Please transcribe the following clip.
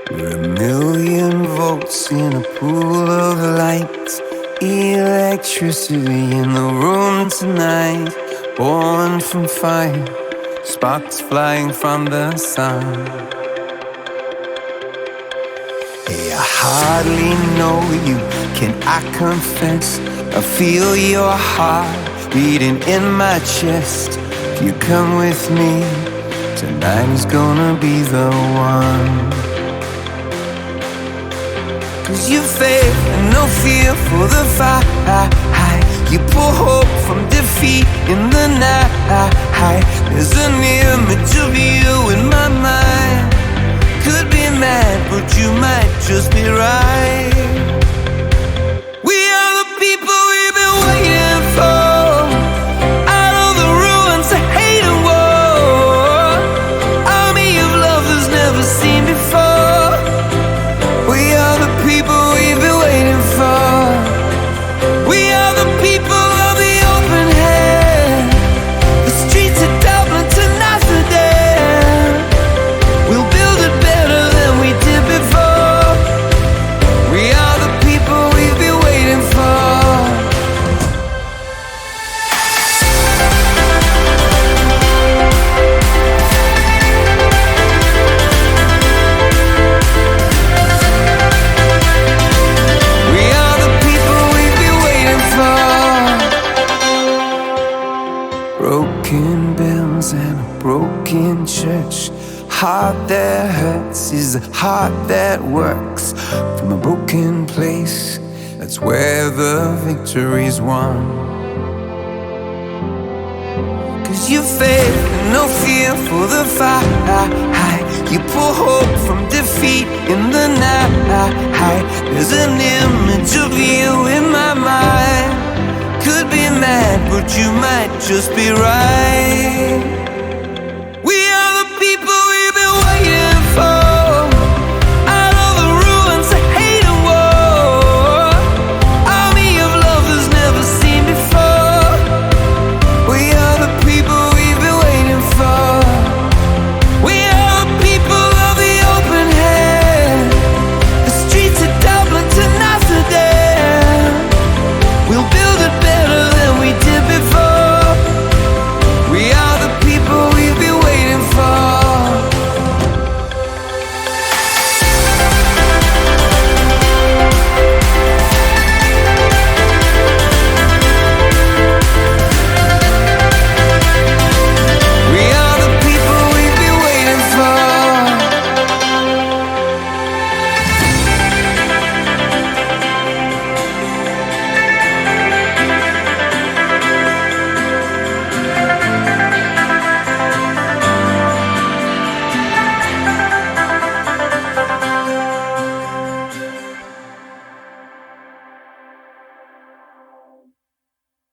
We're a million volts in a pool of light, electricity in the room tonight. Born from fire, sparks flying from the sun. Hey, I hardly know you, can I confess? I feel your heart beating in my chest. If you come with me, tonight is gonna be the one. 'Cause you faith and no fear for the fight. You pull hope from defeat in the night. There's an image of you in my mind. Could be mad, but you might just be right. We are the people we've been waiting for. Out of the ruins of hate and war, army of love that's never seen before. We are the people we've been waiting for. We are the people of the open hand. The streets of Dublin to Amsterdam. We'll build it better than we did before. We are the people we've been waiting for. We are the people we've been waiting for. Broken bells and a broken church. Heart that hurts is a heart that works. From a broken place, that's where the victory's won. 'Cause you faith and no fear for the fight. You pull hope from defeat in the night. There's an image of you in my mind. Could be mad, but you might just be right.